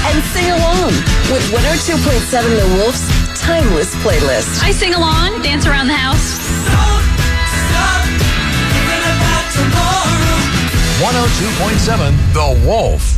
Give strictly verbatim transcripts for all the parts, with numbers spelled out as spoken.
and sing along with one oh two point seven The Wolf's Timeless Playlist. I sing along, dance around the house. Don't stop thinking about tomorrow. one oh two point seven The Wolf.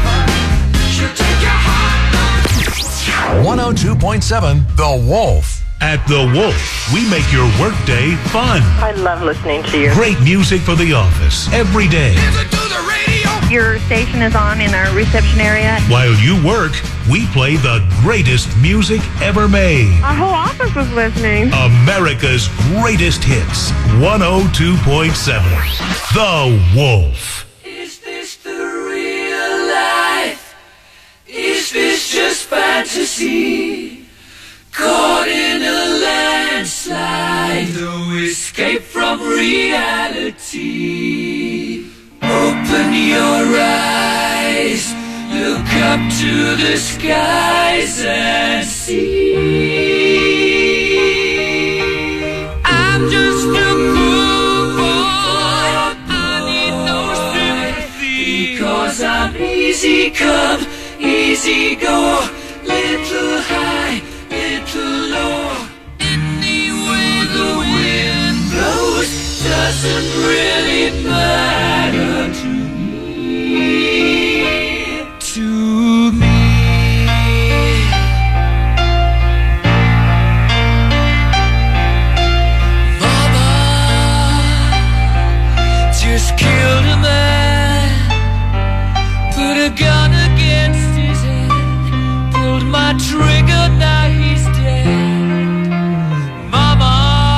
one oh two point seven The Wolf. At The Wolf, we make your workday fun. I love listening to you. Great music for the office every day. Listen to the radio. Your station is on in our reception area. While you work, we play the greatest music ever made. Our whole office is listening. America's greatest hits. one oh two point seven. The Wolf. Is this the real life? Is this just fantasy? Caught in a landslide, no escape from reality. Open your eyes, look up to the skies and see. I'm just a poor boy, I need no sympathy, because I'm easy come, easy go, little high, little low. Anyway the wind blows doesn't really matter to me, to me. Mama just killed a man, put a gun against his head, pulled my trigger, now he's dead. Mama,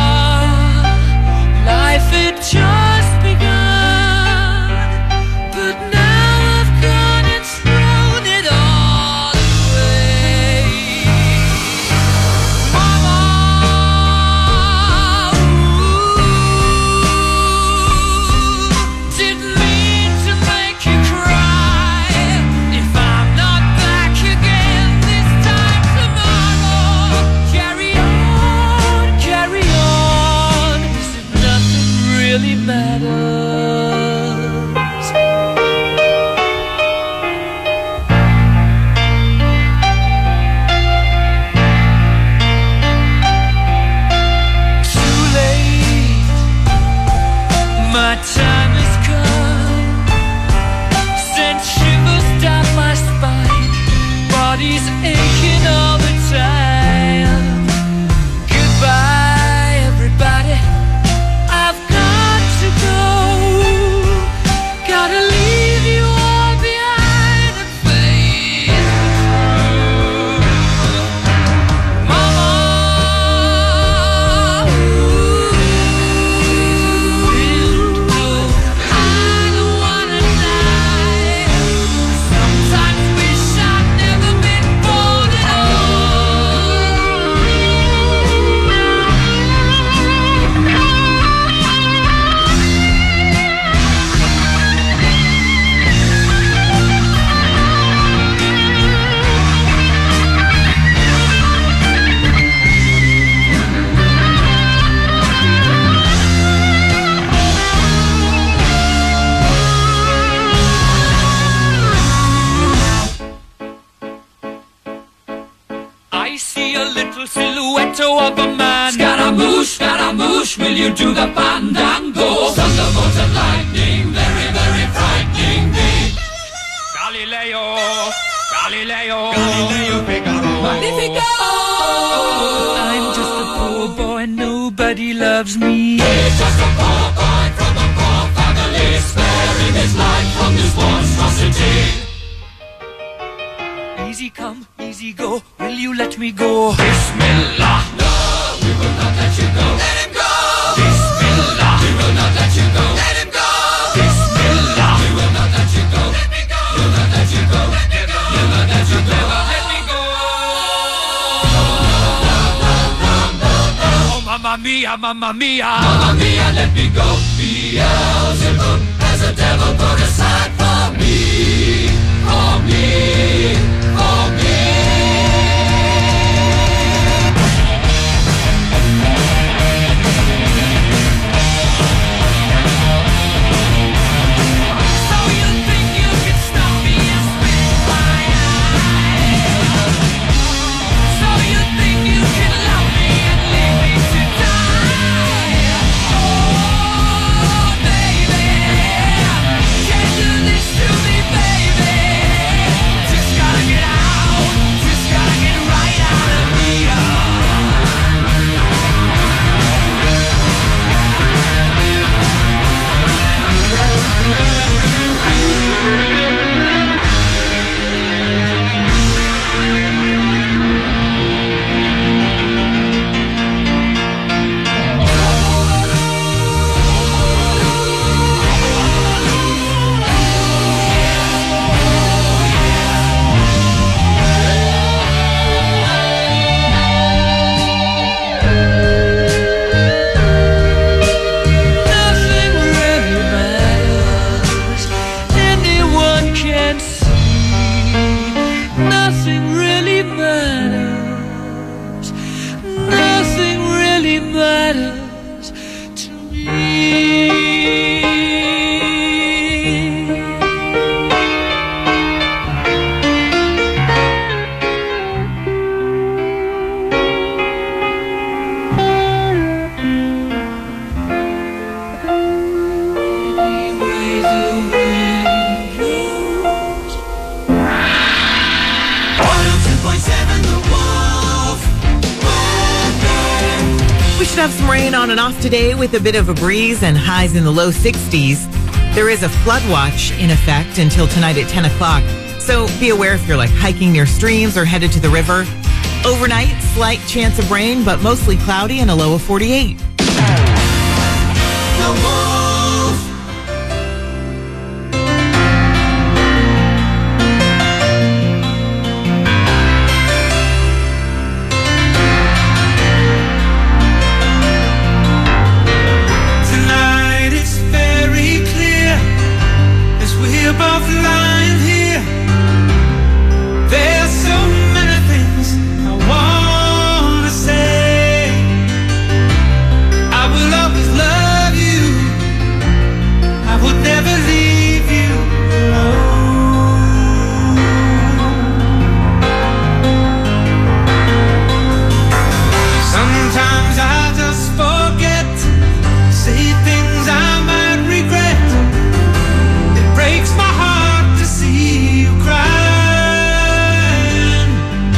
life had just begun, but now I've gone and thrown it all away. Mama, ooh, didn't mean to make you cry. If I'm not back again this time tomorrow, carry on, carry on, as if nothing really matters. Too late, my time has come, sent shivers down my spine, body's aching all the time. Goodbye, everybody, I've got to go, gotta leave you all behind and face the truth. Mama, ooh, I don't wanna die. Sometimes wish I'd never been born at I see a little silhouette of a man. Scaramouche, Scaramouche, will you do the fandango? Thunderbolt and lightning, very, very frightening me. Galileo, Galileo, Galileo Figaro. Magnifico! I'm just a poor boy, nobody loves me. He's just a poor boy from a poor family, sparing his life from this monstrosity. Easy come, easy go, will you let me go? Bismillah, no, we will not let you go. Let him go! Bismillah, we will not let you go. Let him go! Bismillah, we will not let you go. Let me go! We'll not let you go. Let me go! We'll not let you go. Let me go! Oh, mamma mia, mamma mia, mamma mia, let me go. Beelzebub has a devil put aside for me, for me, for me. So you think you can stop me and spit my eye? So you think you can love me and leave me to die? Oh, baby, can't do this to me, baby. Just gotta get to have some rain on and off today with a bit of a breeze and highs in the low sixties. There is a flood watch in effect until tonight at ten o'clock. So be aware if you're like hiking near streams or headed to the river. Overnight, slight chance of rain, but mostly cloudy and a low of forty-eight. The Wolf. Tonight it's very clear as we're both lying here. There's so many things I wanna say. I will always love you. I would never leave you alone. Sometimes I just forget, say things I might regret. It breaks my heart to see you crying.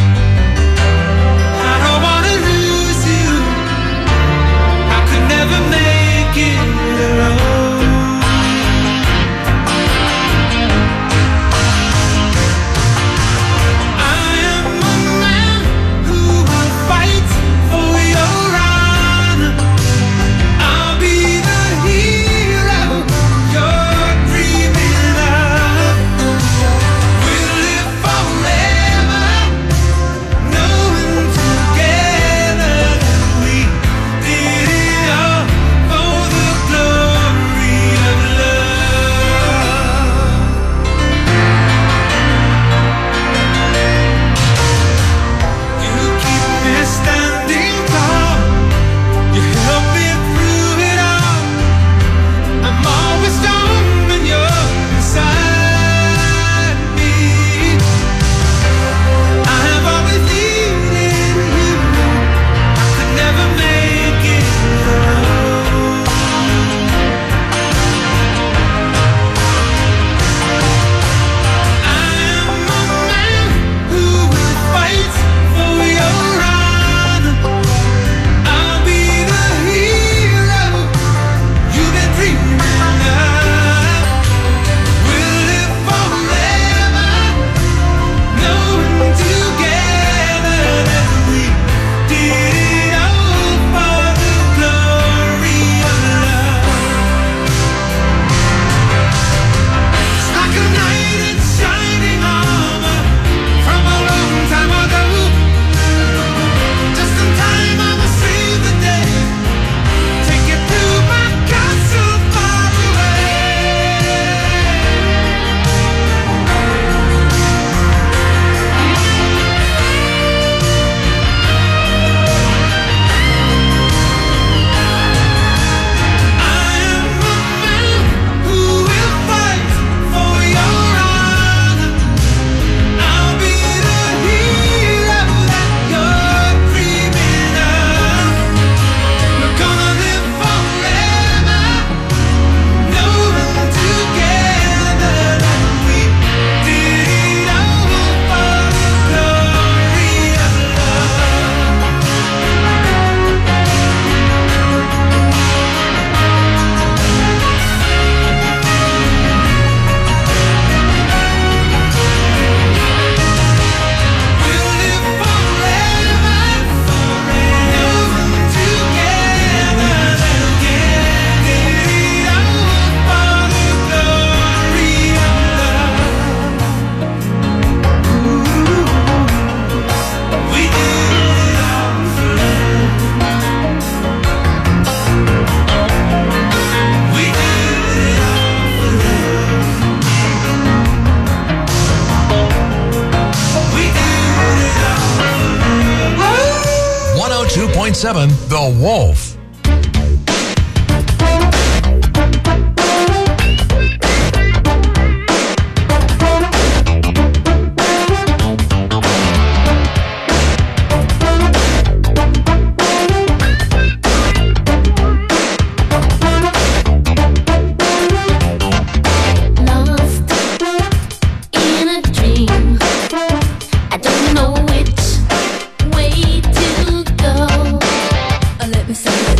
I don't wanna lose you. I could never make it alone. I am a man who will fight for your honor. I'll be the hero you're dreaming of. We'll live forever, knowing together that we did it all for the glory of love. You keep me standing tall. You help me through it all. I'm always strong when you're beside me. I have always needed you. I could never make it alone. I am a man who will fight for your honor. I'll be the hero you've been dreaming of. We'll live forever, knowing together that we did it all for the glory of love. It's like a knight in shining armor from a long time ago. Just in time, I will save the day. Take you to my castle far away. I am a man who will fight for your honor. I'll be the hero that you're dreaming of. We're gonna live forever, knowing together that we did it all for the glory of love. We'll live forever, knowing together that we did it all for the glory of love. We did it all for love. We did it all for love. We did it all for love. one oh two point seven The Wolf. Lost in a dream. I don't know which way to go. Let me say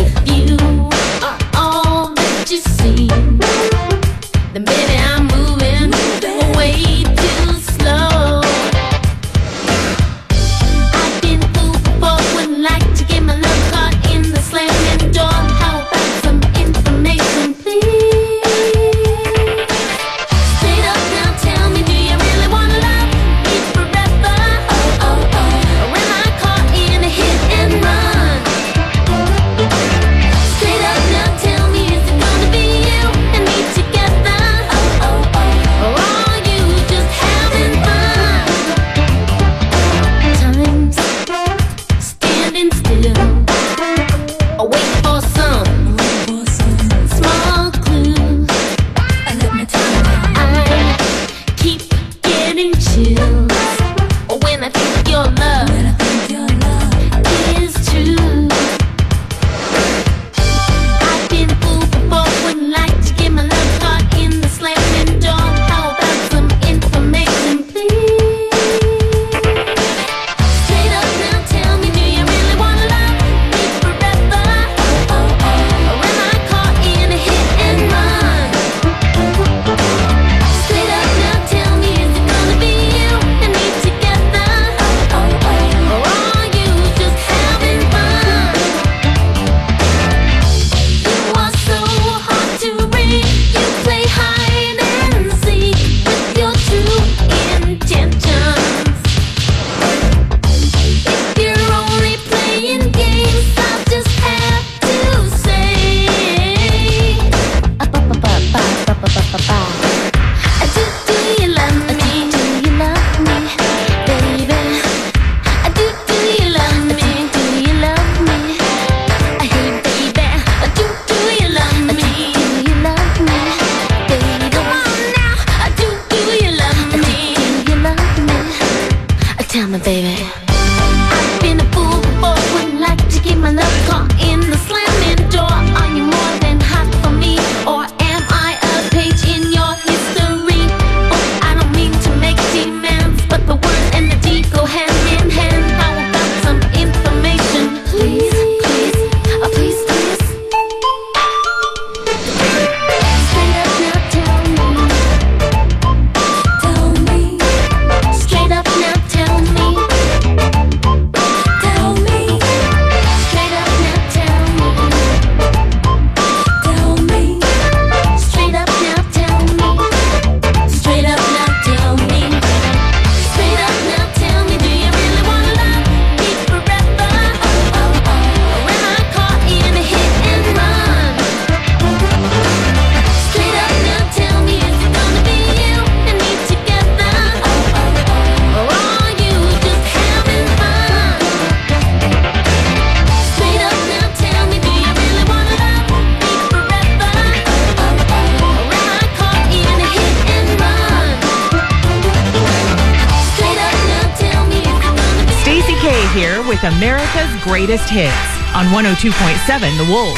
with America's Greatest Hits on one oh two point seven The Wolf.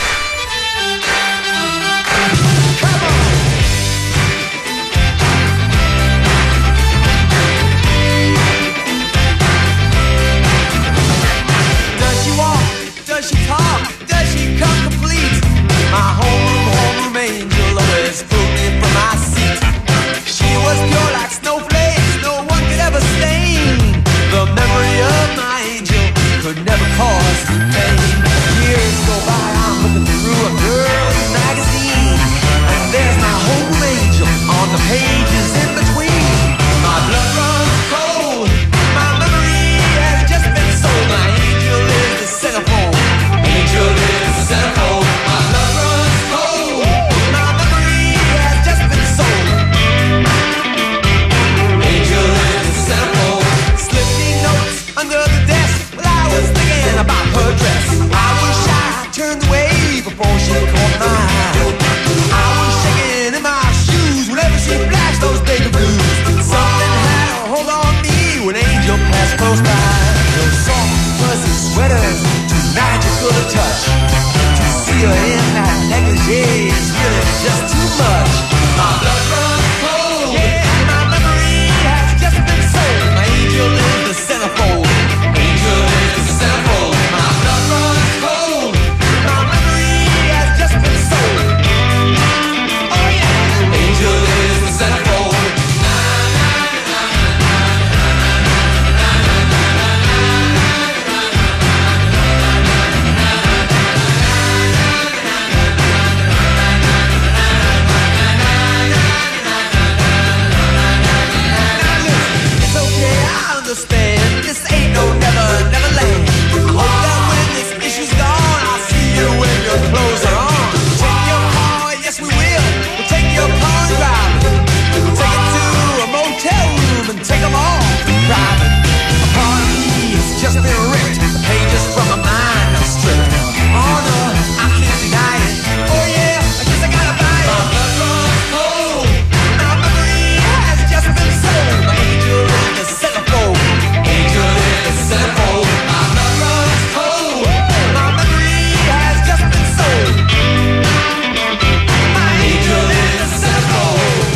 Does she walk? Does she talk? Does she come complete? My homeroom, homeroom angel always pulled me from my seat. She was pure like snowflakes, no one could ever stain. The memory of my angel could never cause pain. Years go by, I'm looking through a girl's magazine, and there's my homeroom angel on the pages in between. My blood runs cold, my memory has just been sold. My angel is the centerfold, angel is the centerfold. My blood runs cold, my memory has just been sold. Angel is the centerfold. Slipping notes under the desk while I was thinking about her dress. I was shy, turned away before she caught my eye. I was shaking in my shoes whenever she flashed those baby blues. Something had a hold on me when Angel passed close by. Those soft, fuzzy sweaters, too magical to touch. To see her in that negligee is really just too much. My blood runs cold, yeah, my memory has just been sold. My angel is the centerfold, angel is the centerfold. My blood runs cold, my memory has just been sold. Oh yeah, angel is the centerfold. It's okay, I understand. This ain't no never, never land. I hope that when this issue's gone, I'll see you when your clothes are on. Take your car, yes we will. We'll take your car and drive it. We'll take it to a motel room and take them all private. A part of me has just been ripped. The pages from my mind are stripped. Oh no, I can't deny it. Oh yeah, I guess I gotta buy it. My blood runs cold. My memory has just been sold. My angel is the centerfold. Angel is the centerfold. My blood runs cold. My memory has just been sold. My angel is the centerfold.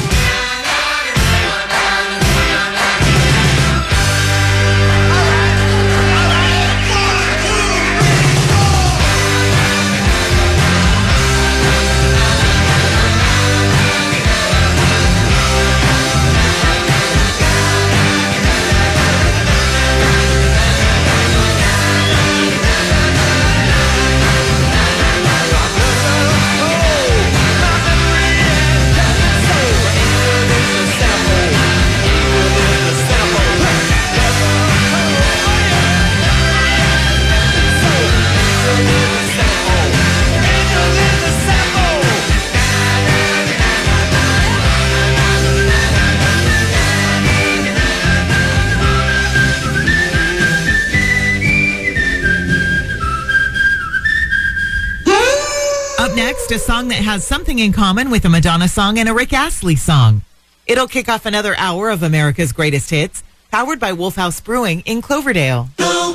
Up next, a song that has something in common with a Madonna song and a Rick Astley song. It'll kick off another hour of America's Greatest Hits, powered by Wolf House Brewing in Cloverdale.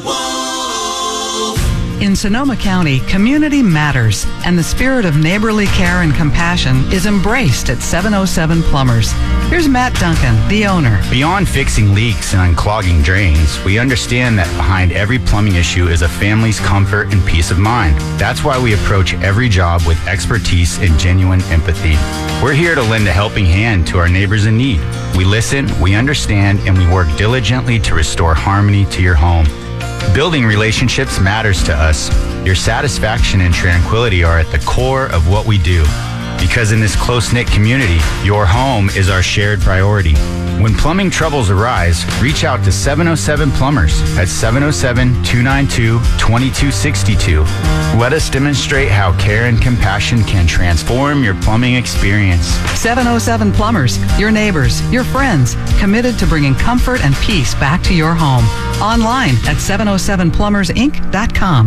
In Sonoma County, community matters, and the spirit of neighborly care and compassion is embraced at seven oh seven Plumbers. Here's Matt Duncan, the owner. Beyond fixing leaks and unclogging drains, we understand that behind every plumbing issue is a family's comfort and peace of mind. That's why we approach every job with expertise and genuine empathy. We're here to lend a helping hand to our neighbors in need. We listen, we understand, and we work diligently to restore harmony to your home. Building relationships matters to us. Your satisfaction and tranquility are at the core of what we do. Because in this close-knit community, your home is our shared priority. When plumbing troubles arise, reach out to seven oh seven Plumbers at seven oh seven, two nine two, two two six two. Let us demonstrate how care and compassion can transform your plumbing experience. seven oh seven Plumbers, your neighbors, your friends, committed to bringing comfort and peace back to your home. Online at seven oh seven plumbers inc dot com.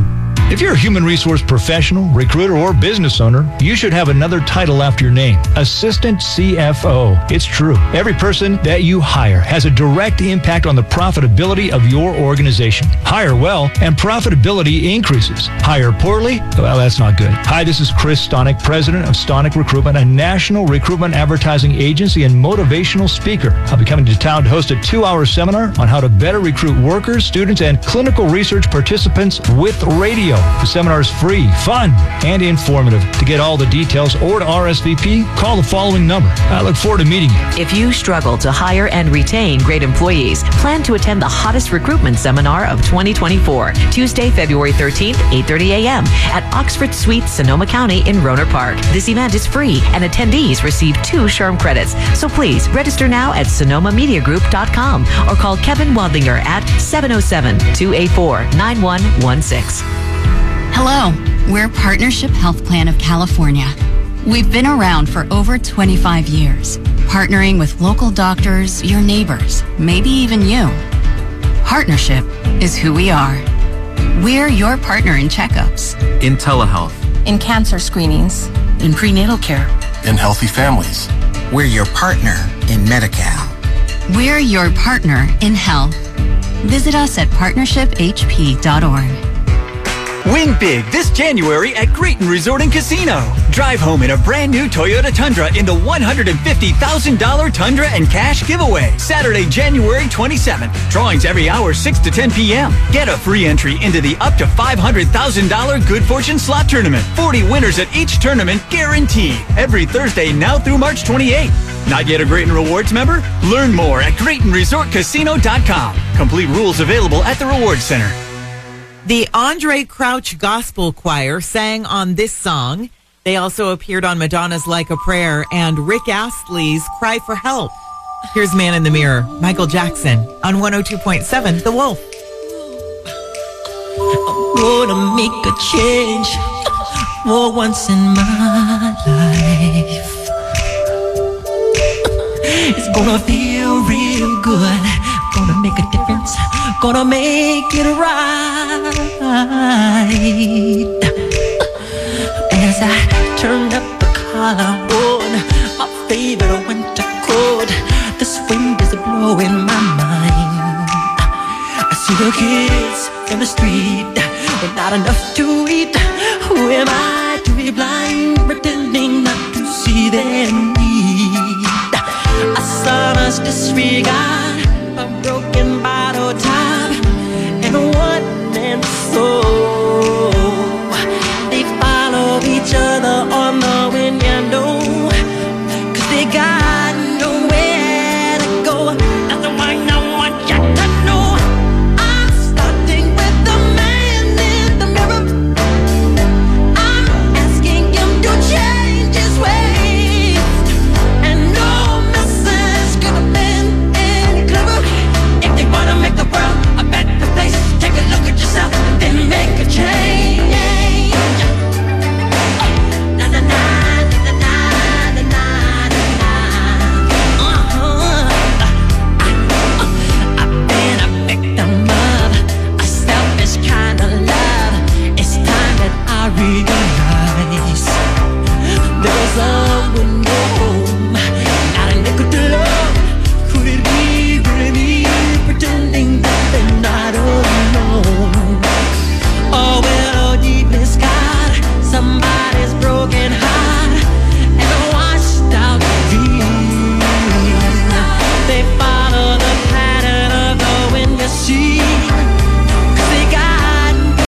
If you're a human resource professional, recruiter, or business owner, you should have another title after your name, Assistant C F O. It's true. Every person that you hire has a direct impact on the profitability of your organization. Hire well, and profitability increases. Hire poorly? Well, that's not good. Hi, this is Chris Stonick, president of Stonick Recruitment, a national recruitment advertising agency and motivational speaker. I'll be coming to town to host a two-hour seminar on how to better recruit workers, students, and clinical research participants with radio. The seminar is free, fun, and informative. To get all the details or to R S V P, call the following number. I look forward to meeting you. If you struggle to hire and retain great employees, plan to attend the hottest recruitment seminar of twenty twenty-four, Tuesday, February thirteenth, eight thirty a.m. at Oxford Suites, Sonoma County in Rohnert Park. This event is free, and attendees receive two SHRM credits. So please register now at sonoma media group dot com or call Kevin Wadlinger at seven oh seven, two eight four, nine one one six. Hello, we're Partnership Health Plan of California. We've been around for over twenty-five years, partnering with local doctors, your neighbors, maybe even you. Partnership is who we are. We're your partner in checkups, in telehealth, in cancer screenings, in prenatal care, in healthy families. We're your partner in Medi-Cal. We're your partner in health. Visit us at partnership h p dot org. Win big this January at Grayton Resort and Casino. Drive home in a brand new Toyota Tundra in the one hundred fifty thousand dollars Tundra and Cash giveaway. Saturday, January twenty-seventh. Drawings every hour, six to ten p.m. Get a free entry into the up to five hundred thousand dollars Good Fortune Slot Tournament. forty winners at each tournament guaranteed. Every Thursday now through March twenty-eighth. Not yet a Grayton Rewards member? Learn more at Grayton Resort Casino dot com. Complete rules available at the Rewards Center. The Andre Crouch Gospel Choir sang on this song. They also appeared on Madonna's Like a Prayer and Rick Astley's Cry for Help. Here's Man in the Mirror, Michael Jackson, on one oh two point seven The Wolf. I'm gonna make a change for once in my life. It's gonna feel real good. Gonna make a difference. Gonna make it right. As I turn up the collar on my favorite winter coat, this wind is blowing my mind. I see the kids in the street with not enough to eat. Who am I to be blind, pretending not to see their need? I saw us disregard